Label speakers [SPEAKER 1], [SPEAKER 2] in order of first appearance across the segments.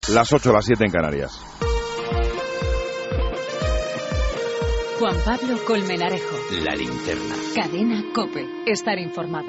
[SPEAKER 1] Las 8, las 7 en Canarias.
[SPEAKER 2] Juan Pablo Colmenarejo.
[SPEAKER 3] La Linterna.
[SPEAKER 2] Cadena COPE. Estar informado.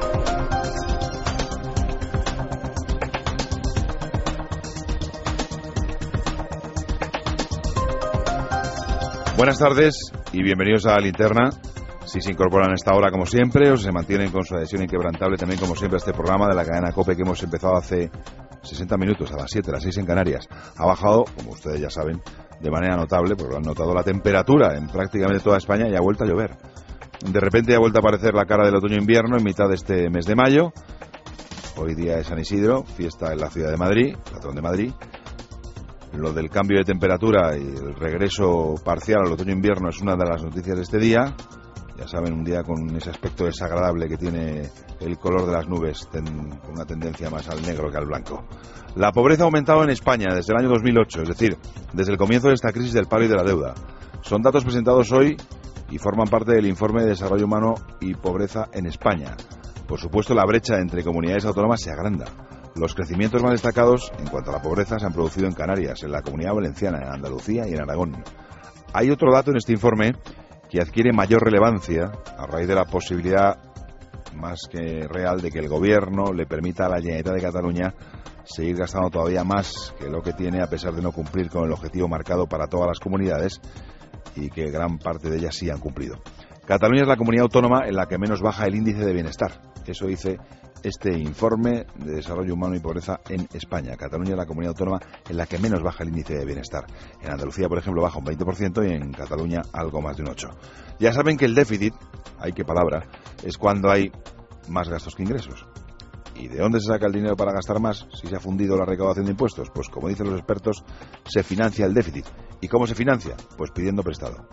[SPEAKER 1] Buenas tardes y bienvenidos a La Linterna. Si se incorporan a esta hora como siempre o se mantienen con su adhesión inquebrantable también como siempre a este programa de la cadena COPE que hemos empezado hace 60 minutos, a las 7, las 6 en Canarias. Ha bajado, como ustedes ya saben, de manera notable, porque lo han notado, la temperatura en prácticamente toda España y ha vuelto a llover. De repente ha vuelto a aparecer la cara del otoño-invierno en mitad de este mes de mayo. Hoy día es San Isidro, fiesta en la ciudad de Madrid, patrón de Madrid. Lo del cambio de temperatura y el regreso parcial al otoño-invierno es una de las noticias de este día. Ya saben, un día con ese aspecto desagradable que tiene el color de las nubes, con una tendencia más al negro que al blanco. La pobreza ha aumentado en España desde el año 2008, es decir, desde el comienzo de esta crisis del paro y de la deuda. Son datos presentados hoy y forman parte del informe de Desarrollo Humano y Pobreza en España. Por supuesto, la brecha entre comunidades autónomas se agranda. Los crecimientos más destacados en cuanto a la pobreza se han producido en Canarias, en la Comunidad Valenciana, en Andalucía y en Aragón. Hay otro dato en este informe que adquiere mayor relevancia a raíz de la posibilidad más que real de que el Gobierno le permita a la Generalitat de Cataluña seguir gastando todavía más que lo que tiene, a pesar de no cumplir con el objetivo marcado para todas las comunidades y que gran parte de ellas sí han cumplido. Cataluña es la comunidad autónoma en la que menos baja el índice de bienestar. Eso dice este informe de Desarrollo Humano y Pobreza en España. Cataluña es la comunidad autónoma en la que menos baja el índice de bienestar. En Andalucía, por ejemplo, baja un 20% y en Cataluña algo más de un 8%. Ya saben que el déficit, ay qué palabra, es cuando hay más gastos que ingresos. ¿Y de dónde se saca el dinero para gastar más si se ha fundido la recaudación de impuestos? Pues como dicen los expertos, se financia el déficit. ¿Y cómo se financia? Pues pidiendo prestado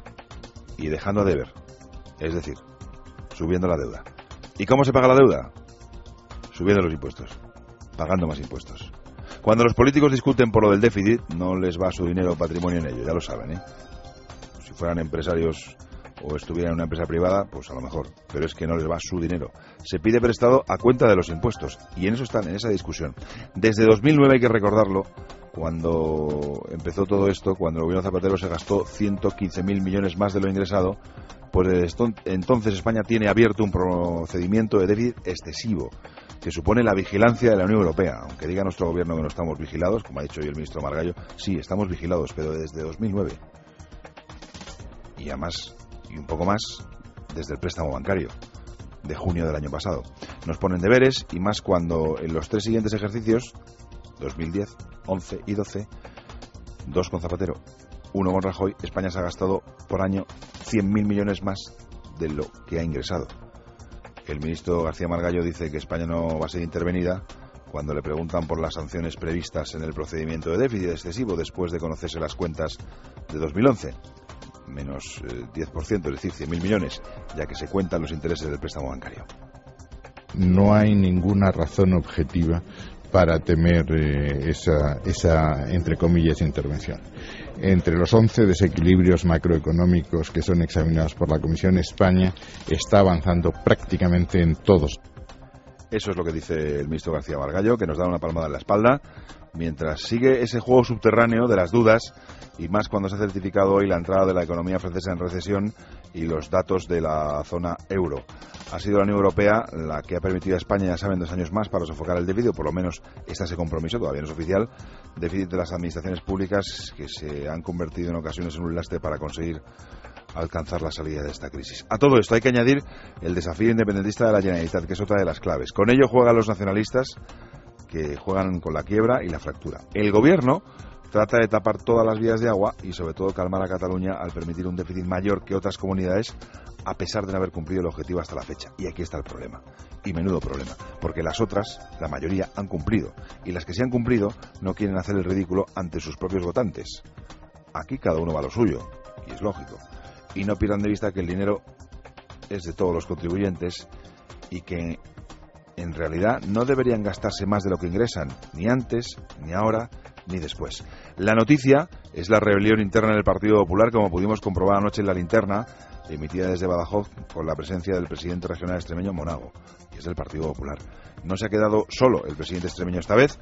[SPEAKER 1] y dejando de deber, es decir, subiendo la deuda. ¿Y cómo se paga la deuda? Subiendo los impuestos, pagando más impuestos. Cuando los políticos discuten por lo del déficit, no les va su dinero o patrimonio en ello, ya lo saben, ¿eh? Si fueran empresarios o estuvieran en una empresa privada, pues a lo mejor, pero es que no les va su dinero. Se pide prestado a cuenta de los impuestos, y en eso están, en esa discusión. Desde 2009, hay que recordarlo, cuando empezó todo esto, cuando el gobierno Zapatero se gastó 115.000 millones más de lo ingresado, pues desde entonces España tiene abierto un procedimiento de déficit excesivo, que supone la vigilancia de la Unión Europea. Aunque diga nuestro gobierno que no estamos vigilados, como ha dicho hoy el ministro Margallo, sí, estamos vigilados, pero desde 2009. Y además, y un poco más, desde el préstamo bancario de junio del año pasado. Nos ponen deberes, y más cuando en los 3 siguientes ejercicios, 2010, 11 y 12, 2 con Zapatero, 1 con Rajoy, España se ha gastado por año 100.000 millones más de lo que ha ingresado. El ministro García Margallo dice que España no va a ser intervenida cuando le preguntan por las sanciones previstas en el procedimiento de déficit excesivo después de conocerse las cuentas de 2011. Menos 10%, es decir, 100.000 millones, ya que se cuentan los intereses del préstamo bancario.
[SPEAKER 4] No hay ninguna razón objetiva para temer esa, entre comillas, intervención. Entre los 11 desequilibrios macroeconómicos que son examinados por la Comisión, España está avanzando prácticamente en todos.
[SPEAKER 1] Eso es lo que dice el ministro García Margallo, que nos da una palmada en la espalda, mientras sigue ese juego subterráneo de las dudas, y más cuando se ha certificado hoy la entrada de la economía francesa en recesión y los datos de la zona euro. Ha sido la Unión Europea la que ha permitido a España, ya saben, 2 años más para sofocar el déficit, o por lo menos está ese compromiso, todavía no es oficial, déficit de las administraciones públicas que se han convertido en ocasiones en un lastre para conseguir alcanzar la salida de esta crisis. A todo esto hay que añadir el desafío independentista de la Generalitat, que es otra de las claves. Con ello juegan los nacionalistas, que juegan con la quiebra y la fractura. El Gobierno trata de tapar todas las vías de agua y sobre todo calmar a Cataluña al permitir un déficit mayor que otras comunidades, a pesar de no haber cumplido el objetivo hasta la fecha. Y aquí está el problema, y menudo problema, porque las otras, la mayoría, han cumplido, y las que sí han cumplido no quieren hacer el ridículo ante sus propios votantes. Aquí cada uno va a lo suyo, y es lógico, y no pierdan de vista que el dinero es de todos los contribuyentes y que en realidad no deberían gastarse más de lo que ingresan, ni antes, ni ahora, ni después. La noticia es la rebelión interna del Partido Popular, como pudimos comprobar anoche en La Linterna, emitida desde Badajoz con la presencia del presidente regional extremeño Monago, y es del Partido Popular. No se ha quedado solo el presidente extremeño esta vez,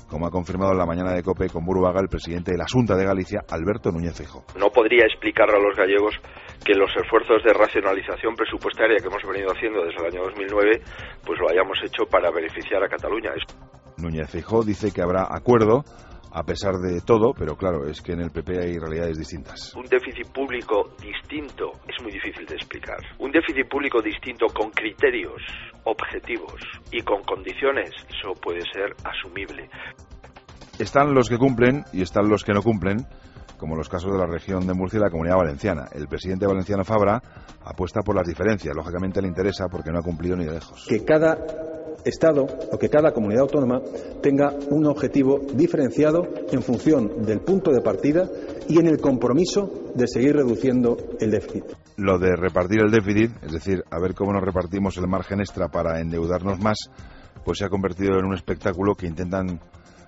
[SPEAKER 1] como ha confirmado en la mañana de COPE con Buruaga el presidente de la Xunta de Galicia, Alberto Núñez Feijóo.
[SPEAKER 3] No podría explicar a los gallegos que los esfuerzos de racionalización presupuestaria que hemos venido haciendo desde el año 2009, pues lo hayamos hecho para beneficiar a Cataluña.
[SPEAKER 1] Núñez Feijóo dice que habrá acuerdo a pesar de todo, pero claro, es que en el PP hay realidades distintas.
[SPEAKER 3] Un déficit público distinto es muy difícil de explicar. Un déficit público distinto con criterios objetivos y con condiciones, eso puede ser asumible.
[SPEAKER 1] Están los que cumplen y están los que no cumplen, como los casos de la región de Murcia y la Comunidad Valenciana. El presidente valenciano Fabra apuesta por las diferencias. Lógicamente le interesa porque no ha cumplido ni de lejos.
[SPEAKER 5] Que cada Estado o que cada comunidad autónoma tenga un objetivo diferenciado en función del punto de partida y en el compromiso de seguir reduciendo el déficit.
[SPEAKER 1] Lo de repartir el déficit, es decir, a ver cómo nos repartimos el margen extra para endeudarnos más, pues se ha convertido en un espectáculo que intentan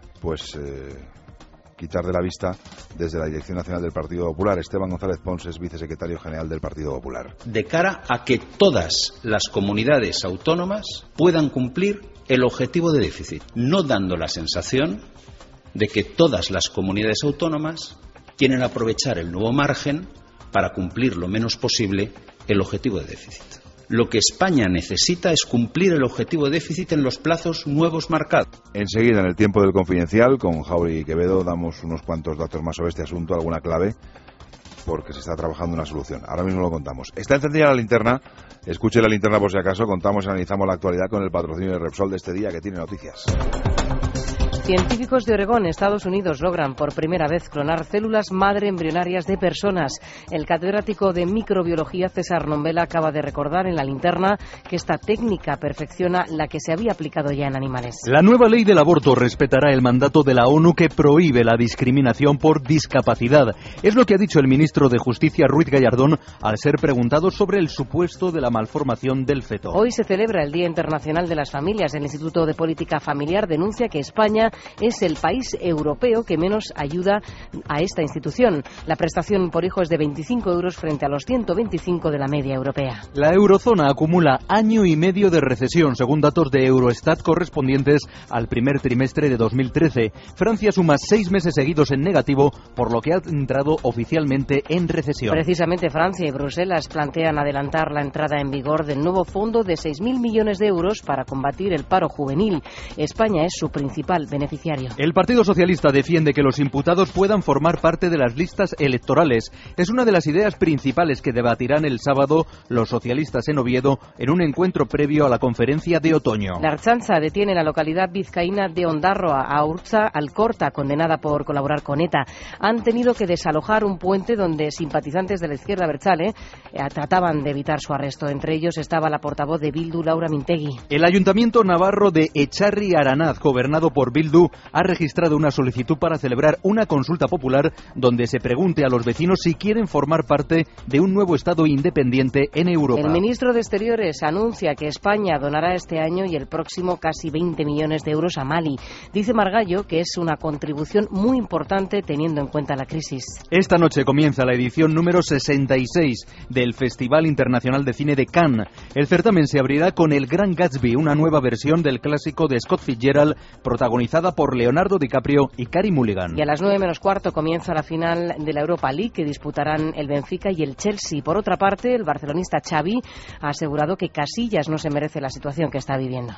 [SPEAKER 1] quitar de la vista desde la Dirección Nacional del Partido Popular. Esteban González Pons es vicesecretario general del Partido Popular.
[SPEAKER 6] De cara a que todas las comunidades autónomas puedan cumplir el objetivo de déficit, no dando la sensación de que todas las comunidades autónomas quieren aprovechar el nuevo margen para cumplir lo menos posible el objetivo de déficit. Lo que España necesita es cumplir el objetivo de déficit en los plazos nuevos marcados.
[SPEAKER 1] Enseguida, en el tiempo del Confidencial, con Jauregui y Quevedo, damos unos cuantos datos más sobre este asunto, alguna clave, porque se está trabajando una solución. Ahora mismo lo contamos. Está encendida la linterna. Escuche la linterna por si acaso. Contamos y analizamos la actualidad con el patrocinio de Repsol de este día, que tiene noticias.
[SPEAKER 7] Científicos de Oregón, Estados Unidos, logran por primera vez clonar células madre embrionarias de personas. El catedrático de microbiología César Nombela acaba de recordar en la linterna que esta técnica perfecciona la que se había aplicado ya en animales.
[SPEAKER 8] La nueva ley del aborto respetará el mandato de la ONU que prohíbe la discriminación por discapacidad. Es lo que ha dicho el ministro de Justicia, Ruiz Gallardón, al ser preguntado sobre el supuesto de la malformación del feto.
[SPEAKER 7] Hoy se celebra el Día Internacional de las Familias. El Instituto de Política Familiar denuncia que España es el país europeo que menos ayuda a esta institución. La prestación por hijo es de 25 euros frente a los 125 de la media europea.
[SPEAKER 8] La eurozona acumula año y medio de recesión, según datos de Eurostat correspondientes al primer trimestre de 2013. Francia suma 6 meses seguidos en negativo, por lo que ha entrado oficialmente en recesión.
[SPEAKER 7] Precisamente Francia y Bruselas plantean adelantar la entrada en vigor del nuevo fondo de 6.000 millones de euros para combatir el paro juvenil. España es su principal beneficiario.
[SPEAKER 8] El Partido Socialista defiende que los imputados puedan formar parte de las listas electorales. Es una de las ideas principales que debatirán el sábado los socialistas en Oviedo en un encuentro previo a la conferencia de otoño.
[SPEAKER 7] La Ertzaintza detiene en la localidad vizcaína de Ondarroa a Urtza Alcorta, condenada por colaborar con ETA. Han tenido que desalojar un puente donde simpatizantes de la izquierda abertzale trataban de evitar su arresto. Entre ellos estaba la portavoz de Bildu, Laura Mintegui.
[SPEAKER 8] El Ayuntamiento Navarro de Echarri Aranaz, gobernado por Bildu, ha registrado una solicitud para celebrar una consulta popular donde se pregunte a los vecinos si quieren formar parte de un nuevo Estado independiente en Europa.
[SPEAKER 7] El ministro de Exteriores anuncia que España donará este año y el próximo casi 20 millones de euros a Mali. Dice Margallo que es una contribución muy importante teniendo en cuenta la crisis.
[SPEAKER 8] Esta noche comienza la edición número 66 del Festival Internacional de Cine de Cannes. El certamen se abrirá con El Gran Gatsby, una nueva versión del clásico de Scott Fitzgerald, protagonizada por Leonardo DiCaprio y Carey Mulligan.
[SPEAKER 7] Y a las 9:15 comienza la final de la Europa League que disputarán el Benfica y el Chelsea. Por otra parte, el barcelonista Xavi ha asegurado que Casillas no se merece la situación que está viviendo.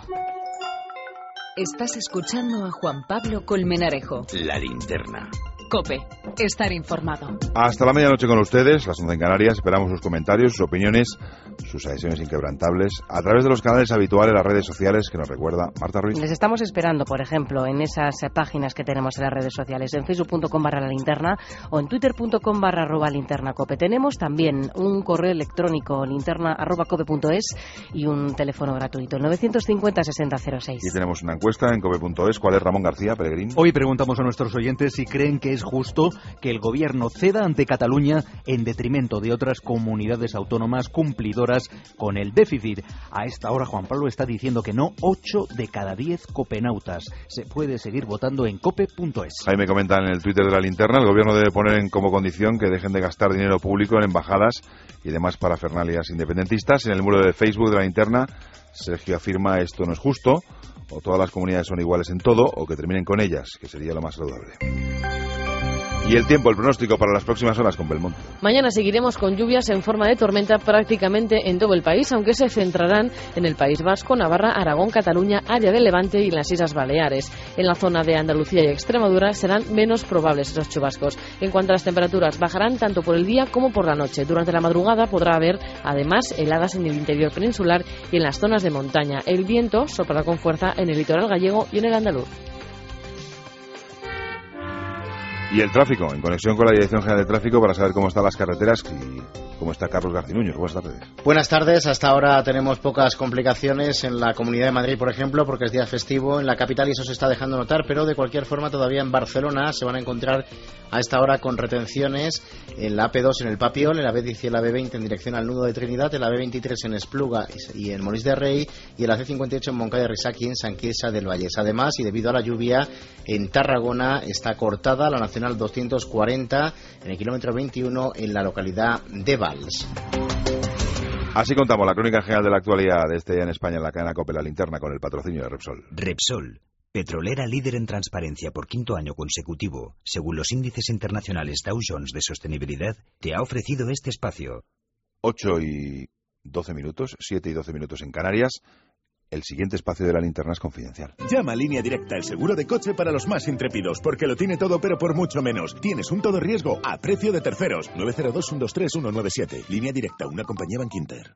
[SPEAKER 2] Estás escuchando a Juan Pablo Colmenarejo.
[SPEAKER 9] La linterna.
[SPEAKER 2] COPE. Estar informado.
[SPEAKER 1] Hasta la medianoche con ustedes, las 11 en Canarias. Esperamos sus comentarios, sus opiniones, sus adhesiones inquebrantables a través de los canales habituales, las redes sociales que nos recuerda Marta Ruiz.
[SPEAKER 7] Les estamos esperando, por ejemplo, en esas páginas que tenemos en las redes sociales, en facebook.com/lalinterna o en twitter.com/linternacope. Tenemos también un correo electrónico, linterna@cope.es, y un teléfono gratuito, 950-6006.
[SPEAKER 1] Y tenemos una encuesta en cope.es. ¿Cuál es, Ramón García Peregrín?
[SPEAKER 8] Hoy preguntamos a nuestros oyentes si creen que es justo que el gobierno ceda ante Cataluña en detrimento de otras comunidades autónomas cumplidoras con el déficit. A esta hora Juan Pablo está diciendo que no. 8 de cada 10 copenautas. Se puede seguir votando en cope.es.
[SPEAKER 1] Ahí me comentan en el Twitter de la linterna: el gobierno debe poner como condición que dejen de gastar dinero público en embajadas y demás parafernalias independentistas. En el muro de Facebook de la linterna Sergio afirma esto no es justo, o todas las comunidades son iguales en todo, o que terminen con ellas, que sería lo más saludable. Y el tiempo, el pronóstico para las próximas horas con Belmonte.
[SPEAKER 9] Mañana seguiremos con lluvias en forma de tormenta prácticamente en todo el país, aunque se centrarán en el País Vasco, Navarra, Aragón, Cataluña, área del Levante y las Islas Baleares. En la zona de Andalucía y Extremadura serán menos probables esos chubascos. En cuanto a las temperaturas, bajarán tanto por el día como por la noche. Durante la madrugada podrá haber, además, heladas en el interior peninsular y en las zonas de montaña. El viento soplará con fuerza en el litoral gallego y en el andaluz.
[SPEAKER 1] Y el tráfico, en conexión con la Dirección General de Tráfico para saber cómo están las carreteras y cómo está Carlos Garcinuño. Buenas tardes.
[SPEAKER 10] Buenas tardes. Hasta ahora tenemos pocas complicaciones en la Comunidad de Madrid, por ejemplo, porque es día festivo en la capital y eso se está dejando notar, pero de cualquier forma todavía en Barcelona se van a encontrar a esta hora con retenciones en la AP2 en el Papiol, en la B10 y la B20 en dirección al nudo de Trinidad, en la B23 en Espluga y en Molins de Rey y en la C58 en Moncada de Reixac y en Sant Quirze del Vallès. Además, y debido a la lluvia, en Tarragona está cortada la Nacional 240 en el kilómetro 21 en la localidad de Valls.
[SPEAKER 1] Así contamos la crónica general de la actualidad de este día en España en la cadena COPE, la linterna, con el patrocinio de Repsol.
[SPEAKER 11] Repsol, petrolera líder en transparencia por quinto año consecutivo, según los índices internacionales Dow Jones de sostenibilidad, te ha ofrecido este espacio.
[SPEAKER 1] 8 y 12 minutos, 7 y 12 minutos en Canarias. El siguiente espacio de la linterna es confidencial.
[SPEAKER 12] Llama a Línea Directa, el seguro de coche para los más intrépidos, porque lo tiene todo pero por mucho menos. Tienes un todo riesgo a precio de terceros. 902-123-197. Línea Directa, una compañía Bankinter.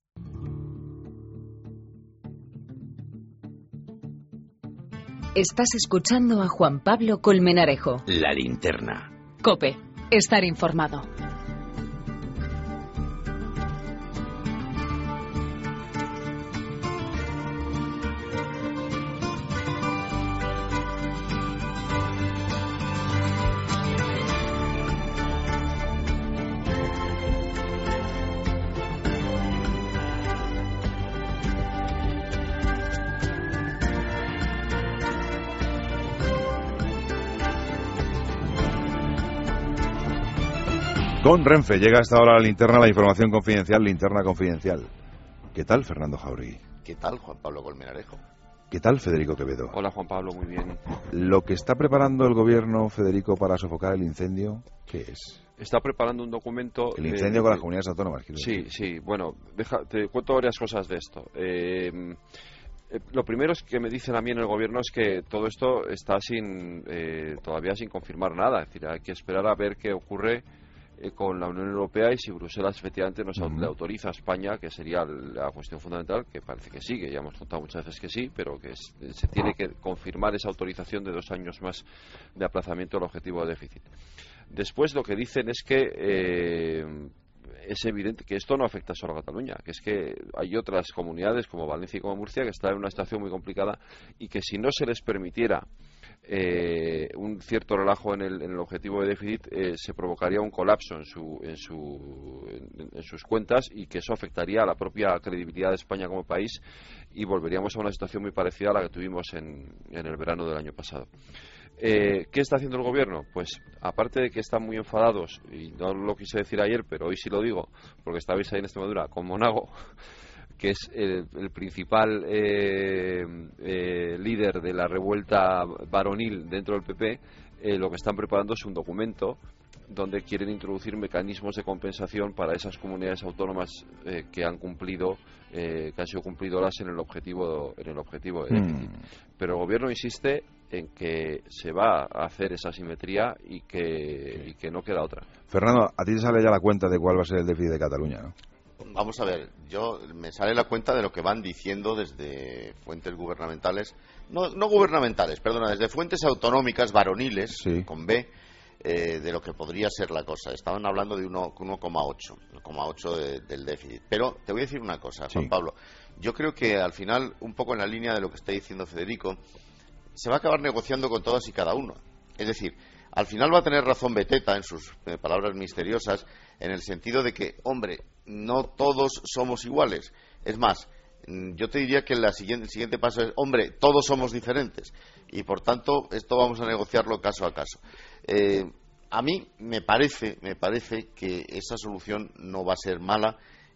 [SPEAKER 2] Estás escuchando a Juan Pablo Colmenarejo.
[SPEAKER 11] La linterna.
[SPEAKER 2] COPE. Estar informado.
[SPEAKER 1] Con Renfe llega hasta ahora la linterna, la información confidencial, linterna confidencial. ¿Qué tal, Fernando Jauregui?
[SPEAKER 13] ¿Qué tal, Juan Pablo Colmenarejo?
[SPEAKER 1] ¿Qué tal, Federico Quevedo?
[SPEAKER 14] Hola, Juan Pablo, muy bien.
[SPEAKER 1] ¿Lo que está preparando el gobierno, Federico, para sofocar el incendio, qué es?
[SPEAKER 14] Está preparando un documento...
[SPEAKER 1] El incendio con las comunidades autónomas, quiero decir.
[SPEAKER 14] Sí, bueno, te cuento varias cosas de esto. Lo primero es que me dicen a mí en el gobierno es que todo esto está todavía sin confirmar nada. Es decir, hay que esperar a ver qué ocurre con la Unión Europea y si Bruselas efectivamente nos le autoriza a España, que sería la cuestión fundamental, que parece que sí, que ya hemos contado muchas veces que sí, pero que se tiene que confirmar esa autorización de 2 años más de aplazamiento del objetivo de déficit. Después lo que dicen es que es evidente que esto no afecta solo a Cataluña, que es que hay otras comunidades como Valencia y como Murcia que están en una situación muy complicada y que si no se les permitiera un cierto relajo en el objetivo de déficit, se provocaría un colapso en sus cuentas y que eso afectaría a la propia credibilidad de España como país y volveríamos a una situación muy parecida a la que tuvimos en el verano del año pasado. ¿Qué está haciendo el gobierno? Pues aparte de que están muy enfadados, y no lo quise decir ayer, pero hoy sí lo digo, porque estabais ahí en Extremadura con Monago, que es el principal líder de la revuelta varonil dentro del PP, lo que están preparando es un documento donde quieren introducir mecanismos de compensación para esas comunidades autónomas que han sido cumplidoras en el objetivo de déficit. Pero el gobierno insiste en que se va a hacer esa simetría y que no queda otra.
[SPEAKER 1] Fernando, a ti te sale ya la cuenta de cuál va a ser el déficit de Cataluña, ¿no?
[SPEAKER 13] Vamos a ver, me sale la cuenta de lo que van diciendo desde fuentes gubernamentales, no gubernamentales, perdona, desde fuentes autonómicas varoniles, sí, con B, de lo que podría ser la cosa. Estaban hablando de 1,8 del déficit. Pero te voy a decir una cosa, Juan Pablo. Yo creo que al final, un poco en la línea de lo que está diciendo Federico, se va a acabar negociando con todas y cada uno. Es decir, al final va a tener razón Beteta en sus palabras misteriosas, en el sentido de que, hombre, no todos somos iguales. Es más, yo te diría que el siguiente paso es, hombre, todos somos diferentes. Y por tanto, esto vamos a negociarlo caso a caso. A mí me parece que esa solución no va a ser mala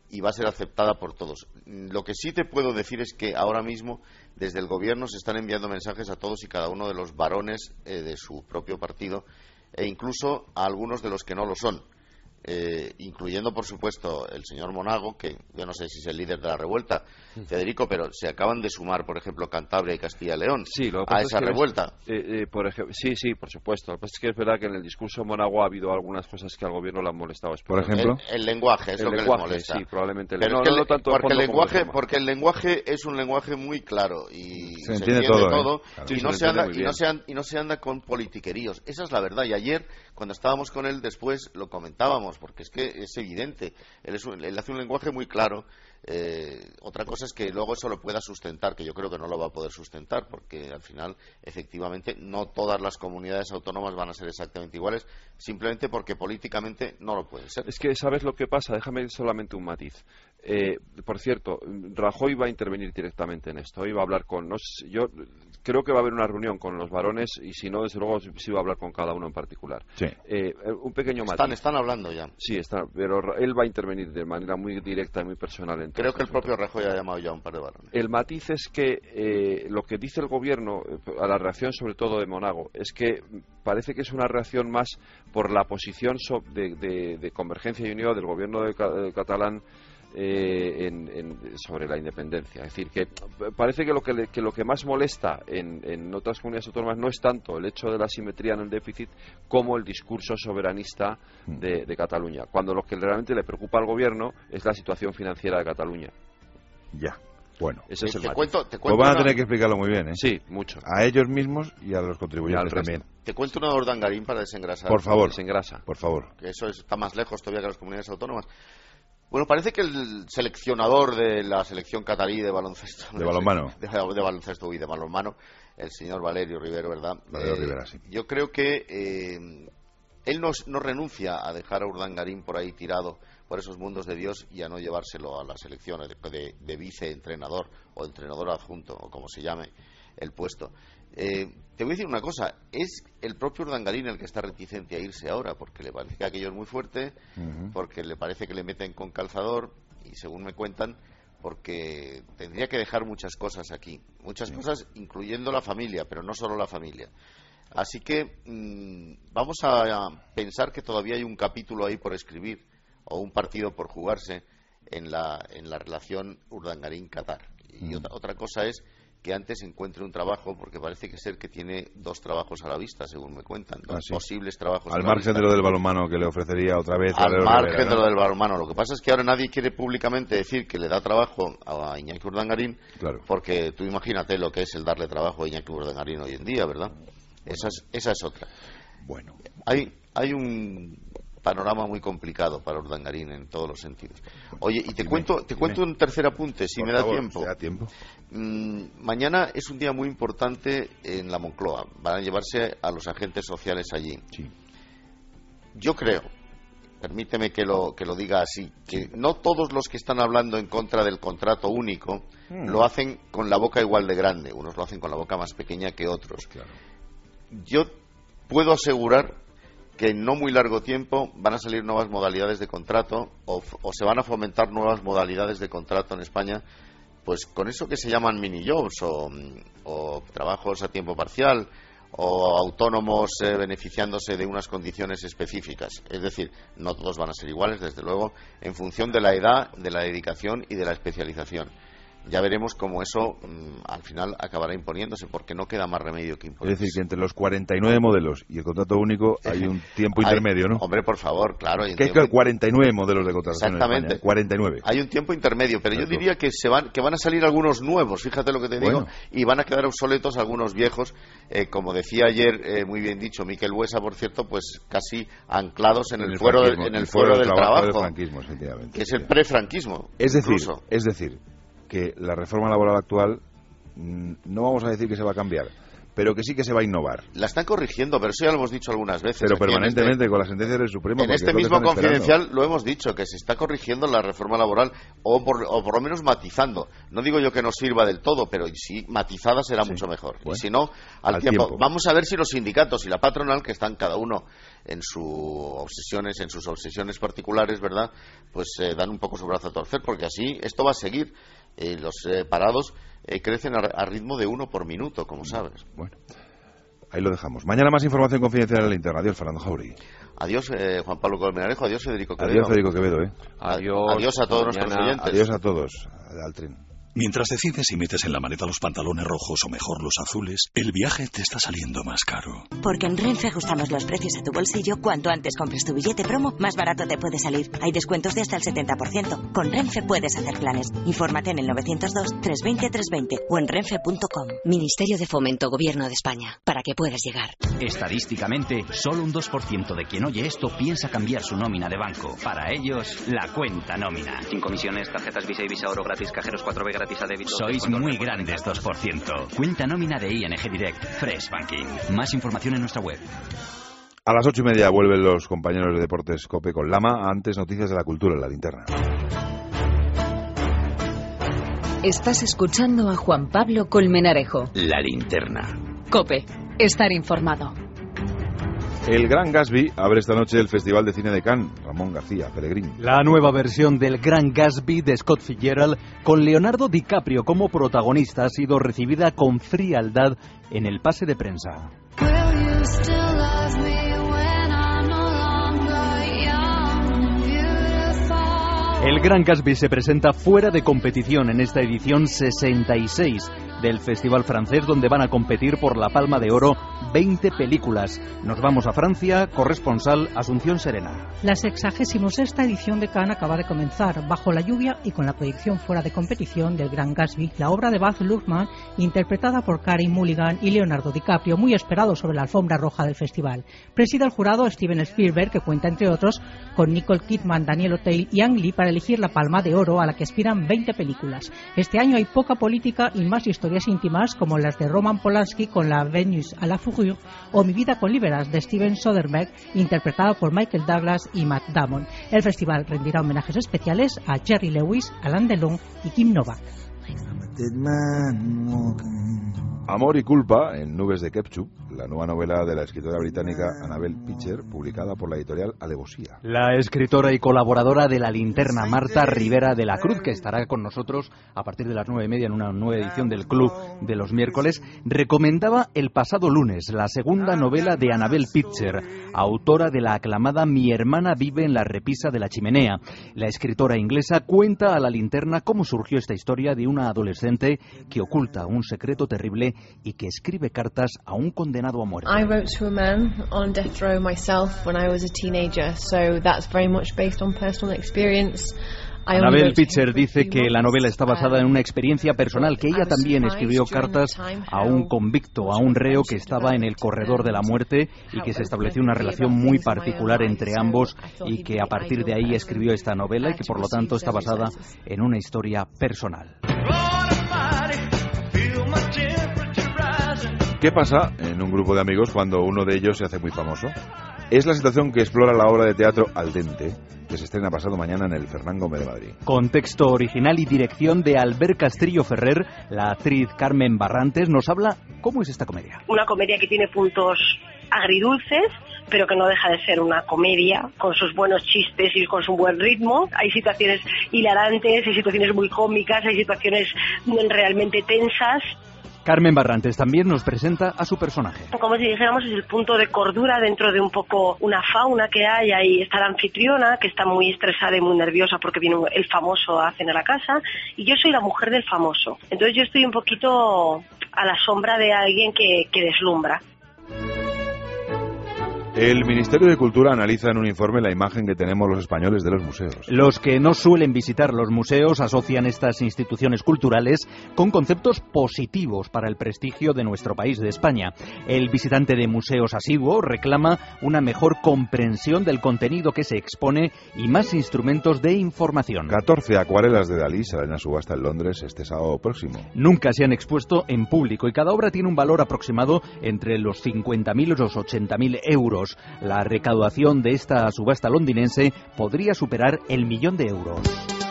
[SPEAKER 13] y va a ser aceptada por todos. Lo que sí te puedo decir es que ahora mismo desde el gobierno se están enviando mensajes a todos y cada uno de los varones de su propio partido e incluso a algunos de los que no lo son, incluyendo por supuesto el señor Monago, que yo no sé si es el líder de la revuelta, Federico, pero se acaban de sumar por ejemplo Cantabria y Castilla y León a esa revuelta.
[SPEAKER 14] Por ejemplo, sí, por supuesto. Lo que pasa es que es verdad que en el discurso Monago ha habido algunas cosas que al gobierno le han molestado.
[SPEAKER 1] Por ejemplo,
[SPEAKER 13] el lenguaje es lo que les molesta.
[SPEAKER 14] Sí, probablemente.
[SPEAKER 13] Porque el lenguaje es un lenguaje muy claro y se entiende
[SPEAKER 1] todo.
[SPEAKER 13] Claro. Y no se anda con politiqueríos. Esa es la verdad. Y ayer, cuando estábamos con él, después lo comentábamos, porque es que es evidente. Él hace un lenguaje muy claro. Otra cosa es que luego eso lo pueda sustentar, que yo creo que no lo va a poder sustentar, porque al final, efectivamente, no todas las comunidades autónomas van a ser exactamente iguales, simplemente porque políticamente no lo pueden ser.
[SPEAKER 14] Es que, ¿sabes lo que pasa? Déjame solamente un matiz. Por cierto, Rajoy va a intervenir directamente en esto. Hoy va a hablar yo creo que va a haber una reunión con los varones y si no, desde luego, sí va a hablar con cada uno en particular.
[SPEAKER 1] Sí.
[SPEAKER 14] Un pequeño matiz.
[SPEAKER 13] Están hablando ya.
[SPEAKER 14] Sí, pero él va a intervenir de manera muy directa y muy personal.
[SPEAKER 13] Creo que el propio Rajoy ha llamado ya a un par de varones.
[SPEAKER 14] El matiz es que lo que dice el gobierno, a la reacción sobre todo de Monago, es que parece que es una reacción más por la posición de Convergencia y Unió del gobierno catalán sobre la independencia. Es decir, que parece que lo que más molesta en otras comunidades autónomas no es tanto el hecho de la asimetría en el déficit como el discurso soberanista de Cataluña, cuando lo que realmente le preocupa al gobierno es la situación financiera de Cataluña.
[SPEAKER 1] Ya. Bueno,
[SPEAKER 14] ese es el
[SPEAKER 1] pues van a tener que explicarlo muy bien, ¿eh?
[SPEAKER 14] Sí, mucho.
[SPEAKER 1] A ellos mismos y a los contribuyentes también.
[SPEAKER 13] Te cuento una de Urdangarín para desengrasar.
[SPEAKER 1] Por favor,
[SPEAKER 14] desengrasa.
[SPEAKER 1] Por favor.
[SPEAKER 13] Que eso está más lejos todavía que las comunidades autónomas. Bueno, parece que el seleccionador de la selección catarí de baloncesto...
[SPEAKER 1] De balonmano.
[SPEAKER 13] De baloncesto y de balonmano, el señor Valerio Rivero, ¿verdad?
[SPEAKER 1] Valerio Rivera, sí.
[SPEAKER 13] Yo creo que él no renuncia a dejar a Urdangarín por ahí tirado por esos mundos de Dios y a no llevárselo a la selección de viceentrenador o entrenador adjunto, o como se llame el puesto. Te voy a decir una cosa, es el propio Urdangarín el que está reticente a irse ahora, porque le parece que aquello es muy fuerte, porque le parece que le meten con calzador, y según me cuentan, porque tendría que dejar muchas cosas aquí, muchas cosas incluyendo la familia, pero no solo la familia. Así que vamos a pensar que todavía hay un capítulo ahí por escribir, o un partido por jugarse en la relación Urdangarín-Qatar. Y otra cosa es que antes encuentre un trabajo, porque parece que tiene 2 trabajos a la vista, según me cuentan, posibles trabajos
[SPEAKER 1] al margen de lo del balonmano que le ofrecería otra vez.
[SPEAKER 13] Al margen de lo del balonmano. Lo que pasa es que ahora nadie quiere públicamente decir que le da trabajo a Iñaki Urdangarín, porque tú imagínate lo que es el darle trabajo a Iñaki Urdangarín hoy en día, ¿verdad? Esa es otra.
[SPEAKER 1] Bueno,
[SPEAKER 13] hay un panorama muy complicado para Urdangarín en todos los sentidos. Oye, y te cuento un tercer apunte, si me da tiempo. Mañana es un día muy importante en la Moncloa. Van a llevarse a los agentes sociales allí.
[SPEAKER 1] Sí.
[SPEAKER 13] Yo creo, permíteme que lo diga así, que no todos los que están hablando en contra del contrato único lo hacen con la boca igual de grande. Unos lo hacen con la boca más pequeña que otros.
[SPEAKER 1] Claro.
[SPEAKER 13] Yo puedo asegurar que en no muy largo tiempo van a salir nuevas modalidades de contrato o se van a fomentar nuevas modalidades de contrato en España, pues con eso que se llaman mini-jobs o trabajos a tiempo parcial o autónomos beneficiándose de unas condiciones específicas. Es decir, no todos van a ser iguales, desde luego, en función de la edad, de la dedicación y de la especialización. Ya veremos cómo eso al final acabará imponiéndose, porque no queda más remedio que imponerse.
[SPEAKER 1] Es decir, que entre los 49 modelos y el contrato único hay un tiempo intermedio, ¿no?
[SPEAKER 13] Hombre, por favor, claro.
[SPEAKER 1] ¿Qué es que hay 49 modelos de contratación en España? 49.
[SPEAKER 13] Hay un tiempo intermedio, pero yo diría que van a salir algunos nuevos, fíjate lo que te digo, y van a quedar obsoletos algunos viejos, como decía ayer, muy bien dicho, Miquel Buesa, por cierto, pues casi anclados en el fuero del trabajo,
[SPEAKER 1] del franquismo, efectivamente,
[SPEAKER 13] que es el prefranquismo.
[SPEAKER 1] Es decir, que la reforma laboral actual no vamos a decir que se va a cambiar, pero que sí que se va a innovar.
[SPEAKER 13] La están corrigiendo, pero eso ya lo hemos dicho algunas veces.
[SPEAKER 1] Pero permanentemente con la sentencia del Supremo.
[SPEAKER 13] En este mismo Confidencial lo hemos dicho, que se está corrigiendo la reforma laboral o por lo menos matizando. No digo yo que no sirva del todo, pero si matizada será mucho mejor. Bueno, y si no, al tiempo. Vamos a ver si los sindicatos y la patronal, que están cada uno en sus obsesiones particulares, ¿verdad? Pues dan un poco su brazo a torcer, porque así esto va a seguir. Los parados crecen a ritmo de 1 por minuto, como sabes.
[SPEAKER 1] Bueno, ahí lo dejamos. Mañana más información confidencial en la Linterna. Adiós, Fernando Jauregui.
[SPEAKER 13] Adiós, Juan Pablo Colmenarejo. Adiós, Federico Quevedo.
[SPEAKER 1] Adiós, Federico Quevedo.
[SPEAKER 13] Adiós a todos nuestros oyentes.
[SPEAKER 1] Adiós a todos. Al tren.
[SPEAKER 15] Mientras decides si metes en la maleta los pantalones rojos o mejor los azules, el viaje te está saliendo más caro.
[SPEAKER 16] Porque en Renfe ajustamos los precios a tu bolsillo. Cuanto antes compres tu billete promo, más barato te puede salir. Hay descuentos de hasta el 70%. Con Renfe puedes hacer planes. Infórmate en el 902-320-320 o en renfe.com. Ministerio de Fomento, Gobierno de España. Para que puedas llegar.
[SPEAKER 17] Estadísticamente, solo un 2% de quien oye esto piensa cambiar su nómina de banco. Para ellos, la cuenta nómina.
[SPEAKER 18] Sin comisiones, tarjetas Visa y Visa Oro gratis, cajeros 4B gratis a débito.
[SPEAKER 17] Sois muy grandes, 2%. Cuenta nómina de ING Direct, Fresh Banking. Más información en nuestra web.
[SPEAKER 1] A las 8:30 vuelven los compañeros de Deportes COPE con Lama. Antes, noticias de la cultura en la Linterna.
[SPEAKER 2] Estás escuchando a Juan Pablo Colmenarejo.
[SPEAKER 11] La Linterna.
[SPEAKER 2] COPE. Estar informado.
[SPEAKER 1] El Gran Gatsby abre esta noche el Festival de Cine de Cannes. Ramón García Pellegrín.
[SPEAKER 8] La nueva versión del Gran Gatsby de Scott Fitzgerald, con Leonardo DiCaprio como protagonista, ha sido recibida con frialdad en el pase de prensa. El Gran Gatsby se presenta fuera de competición en esta edición 66 del Festival francés, donde van a competir por la Palma de Oro 20 películas. Nos vamos a Francia, corresponsal Asunción Serena.
[SPEAKER 19] La 66ª edición de Cannes acaba de comenzar, bajo la lluvia y con la proyección fuera de competición del Gran Gatsby, la obra de Baz Luhrmann, interpretada por Carey Mulligan y Leonardo DiCaprio, muy esperado sobre la alfombra roja del festival. Preside el jurado Steven Spielberg, que cuenta, entre otros, con Nicole Kidman, Daniel Auteuil y Ang Lee para elegir la Palma de Oro, a la que aspiran 20 películas. Este año hay poca política y más historias íntimas, como las de Roman Polanski con La Venus à la Fourrure o Mi vida con Liberas de Steven Soderbergh, interpretada por Michael Douglas y Matt Damon. El festival rendirá homenajes especiales a Jerry Lewis, Alain Delon y Kim Novak.
[SPEAKER 1] Amor y culpa en Nubes de Ketchup, la nueva novela de la escritora británica Annabel Pitcher, publicada por la editorial Alevosía.
[SPEAKER 8] La escritora y colaboradora de La Linterna, Marta Rivera de la Cruz, que estará con nosotros a partir de las 9:30 en una nueva edición del Club de los miércoles, recomendaba el pasado lunes la segunda novela de Annabel Pitcher, autora de la aclamada Mi hermana vive en la repisa de la chimenea. La escritora inglesa cuenta a La Linterna cómo surgió esta historia de una adolescente que oculta un secreto terrible y que escribe cartas a un condenado a muerte.
[SPEAKER 20] I wrote to a man on death row myself when I was a teenager, so that's very much based on personal experience.
[SPEAKER 8] Annabel Pitcher dice que la novela está basada en una experiencia personal, que ella también escribió cartas a un convicto, a un reo que estaba en el corredor de la muerte y que se estableció una relación muy particular entre ambos y que a partir de ahí escribió esta novela y que por lo tanto está basada en una historia personal.
[SPEAKER 1] ¿Qué pasa en un grupo de amigos cuando uno de ellos se hace muy famoso? Es la situación que explora la obra de teatro Al dente, que se estrena pasado mañana en el Fernán Gómez de Madrid.
[SPEAKER 8] Con texto original y dirección de Albert Castillo Ferrer, la actriz Carmen Barrantes nos habla cómo es esta comedia.
[SPEAKER 21] Una comedia que tiene puntos agridulces, pero que no deja de ser una comedia, con sus buenos chistes y con su buen ritmo. Hay situaciones hilarantes, hay situaciones muy cómicas, hay situaciones realmente tensas.
[SPEAKER 8] Carmen Barrantes también nos presenta a su personaje.
[SPEAKER 21] Como si dijéramos, es el punto de cordura dentro de un poco una fauna que hay. Ahí está la anfitriona, que está muy estresada y muy nerviosa porque viene el famoso a cenar a casa, y yo soy la mujer del famoso. Entonces yo estoy un poquito a la sombra de alguien que deslumbra.
[SPEAKER 1] El Ministerio de Cultura analiza en un informe la imagen que tenemos los españoles de los museos.
[SPEAKER 8] Los que no suelen visitar los museos asocian estas instituciones culturales con conceptos positivos para el prestigio de nuestro país, de España. El visitante de museos asiduo reclama una mejor comprensión del contenido que se expone y más instrumentos de información.
[SPEAKER 1] 14 acuarelas de Dalí salen a subasta en Londres este sábado próximo.
[SPEAKER 8] Nunca se han expuesto en público y cada obra tiene un valor aproximado entre los 50.000 y los 80.000 euros. La recaudación de esta subasta londinense podría superar el 1.000.000 de euros.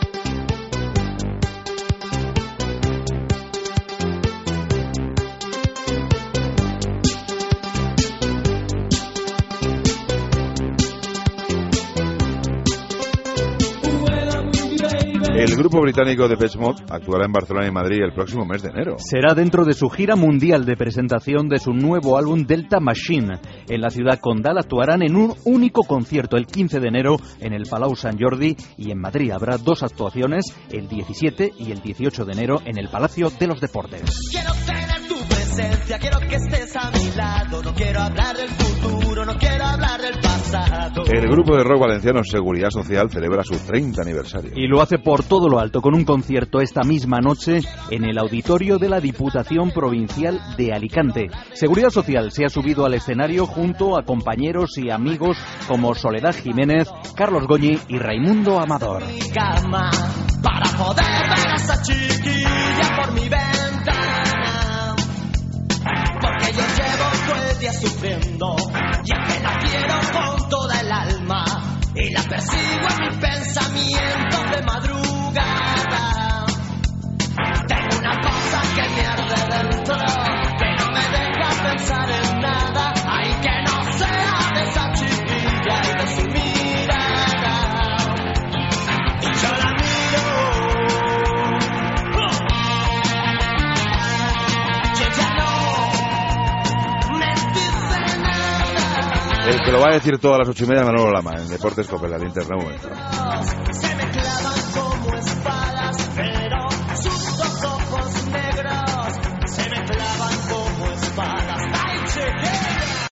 [SPEAKER 1] El grupo británico Depeche Mode actuará en Barcelona y Madrid el próximo mes de enero.
[SPEAKER 8] Será dentro de su gira mundial de presentación de su nuevo álbum Delta Machine. En la ciudad condal actuarán en un único concierto el 15 de enero en el Palau Sant Jordi y en Madrid habrá 2 actuaciones el 17 y el 18 de enero en el Palacio de los Deportes.
[SPEAKER 4] Quiero tener tu presencia, quiero que estés a mi lado, no quiero hablar del futuro, no quiero hablar del pasado.
[SPEAKER 1] El grupo de rock valenciano Seguridad Social celebra su 30 aniversario.
[SPEAKER 8] Y lo hace por todo lo alto con un concierto esta misma noche en el auditorio de la Diputación Provincial de Alicante. Seguridad Social se ha subido al escenario junto a compañeros y amigos como Soledad Jiménez, Carlos Goñi y Raimundo Amador.
[SPEAKER 4] Para poder ver a esa chiquilla por mi ventana, porque yo llevo todo el día sufriendo y aunque la quiero con toda el alma y la persigo en mis pensamientos de madrugada. Tengo una cosa que me arde dentro, que no me deja pensar en nada. Ay, que no sea de esa chiquilla y de su mirada. Y yo la miro, y ella no me dice nada.
[SPEAKER 1] El que lo va a decir todas las 8:30, Manolo Lama, en Deportes Cope, la linterna.
[SPEAKER 4] Se me clavan como espada.